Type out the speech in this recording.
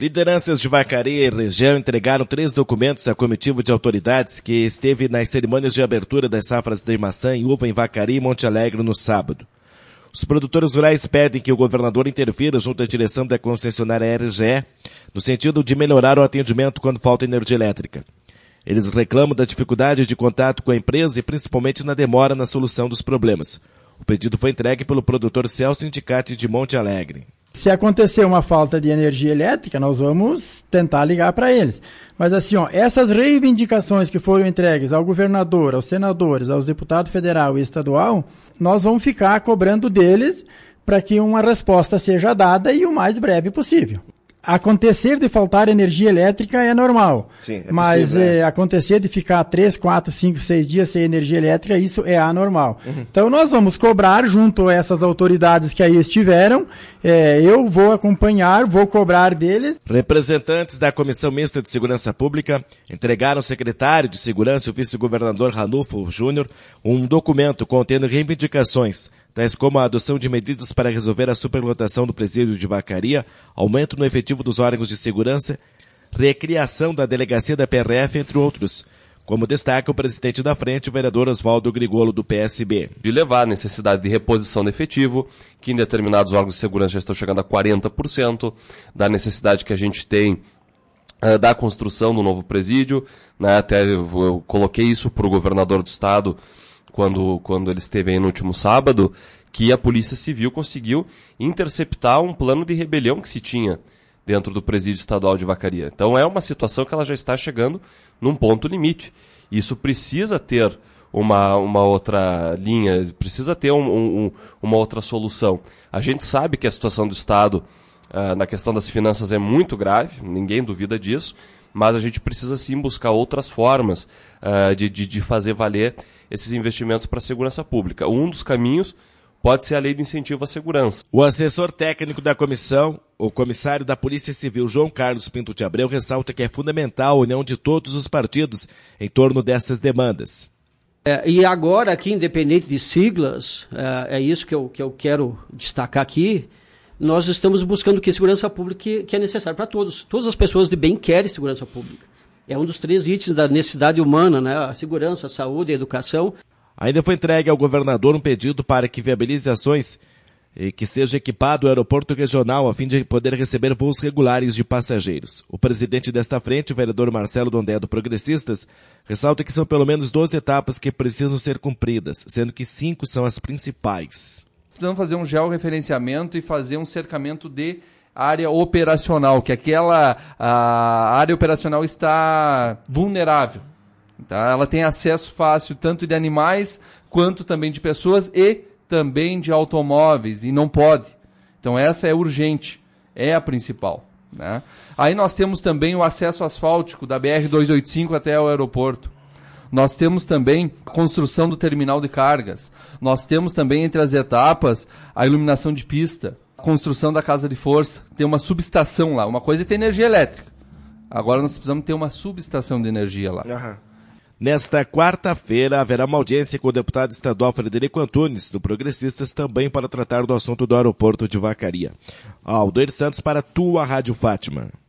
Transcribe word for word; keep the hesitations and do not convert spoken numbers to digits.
Lideranças de Vacaria e região entregaram três documentos à comitiva de autoridades que esteve nas cerimônias de abertura das safras de maçã e uva em Vacaria e Monte Alegre no sábado. Os produtores rurais pedem que o governador interfira junto à direção da concessionária R G E, no sentido de melhorar o atendimento quando falta energia elétrica. Eles reclamam da dificuldade de contato com a empresa e principalmente na demora na solução dos problemas. O pedido foi entregue pelo produtor Celso Indicati de Monte Alegre. Se acontecer uma falta de energia elétrica, nós vamos tentar ligar para eles. Mas assim, ó, essas reivindicações que foram entregues ao governador, aos senadores, aos deputados federal e estadual, nós vamos ficar cobrando deles para que uma resposta seja dada e o mais breve possível. Acontecer de faltar energia elétrica é normal, Sim, é mas possível, é. É, acontecer de ficar três, quatro, cinco, seis dias sem energia elétrica, isso é anormal. Uhum. Então nós vamos cobrar junto a essas autoridades que aí estiveram, é, eu vou acompanhar, vou cobrar deles. Representantes da Comissão Mista de Segurança Pública entregaram ao secretário de Segurança, o vice-governador Ranulfo Júnior, um documento contendo reivindicações, tais como a adoção de medidas para resolver a superlotação do presídio de Vacaria, aumento no efetivo dos órgãos de segurança, recriação da delegacia da P R F, entre outros. Como destaca o presidente da frente, o vereador Oswaldo Grigolo, do P S B. De levar a necessidade de reposição de efetivo, que em determinados órgãos de segurança já estão chegando a quarenta por cento, da necessidade que a gente tem uh, da construção do novo presídio, né? Até eu, eu coloquei isso para o governador do estado, Quando, quando ele esteve aí no último sábado, que a Polícia Civil conseguiu interceptar um plano de rebelião que se tinha dentro do presídio estadual de Vacaria. Então é uma situação que ela já está chegando num ponto limite. Isso precisa ter uma, uma outra linha, precisa ter um, um, uma outra solução. A gente sabe que a situação do Estado uh, na questão das finanças é muito grave, ninguém duvida disso, mas a gente precisa sim buscar outras formas uh, de, de, de fazer valer esses investimentos para a segurança pública. Um dos caminhos pode ser a lei de incentivo à segurança. O assessor técnico da comissão, o comissário da Polícia Civil, João Carlos Pinto de Abreu, ressalta que é fundamental a união de todos os partidos em torno dessas demandas. É, e agora, aqui, independente de siglas, é, é isso que eu, que eu quero destacar aqui, nós estamos buscando que segurança pública que, que é necessário para todos. Todas as pessoas de bem querem segurança pública. É um dos três itens da necessidade humana, né? A segurança, a saúde e a educação. Ainda foi entregue ao governador um pedido para que viabilize ações e que seja equipado o aeroporto regional a fim de poder receber voos regulares de passageiros. O presidente desta frente, o vereador Marcelo Dondé, do Progressistas, ressalta que são pelo menos doze etapas que precisam ser cumpridas, sendo que cinco são as principais. Precisamos fazer um georreferenciamento e fazer um cercamento de área operacional, que aquela a área operacional está vulnerável. Tá? Ela tem acesso fácil tanto de animais quanto também de pessoas e também de automóveis, e não pode. Então essa é urgente, é a principal. Né? Aí nós temos também o acesso asfáltico da B R duzentos e oitenta e cinco até o aeroporto. Nós temos também a construção do terminal de cargas. Nós temos também, entre as etapas, a iluminação de pista, a construção da casa de força. Tem uma subestação lá. Uma coisa é ter energia elétrica. Agora nós precisamos ter uma subestação de energia lá. Uhum. Nesta quarta-feira haverá uma audiência com o deputado estadual Frederico Antunes, do Progressistas, também para tratar do assunto do aeroporto de Vacaria. Aldoir Santos para a tua Rádio Fátima.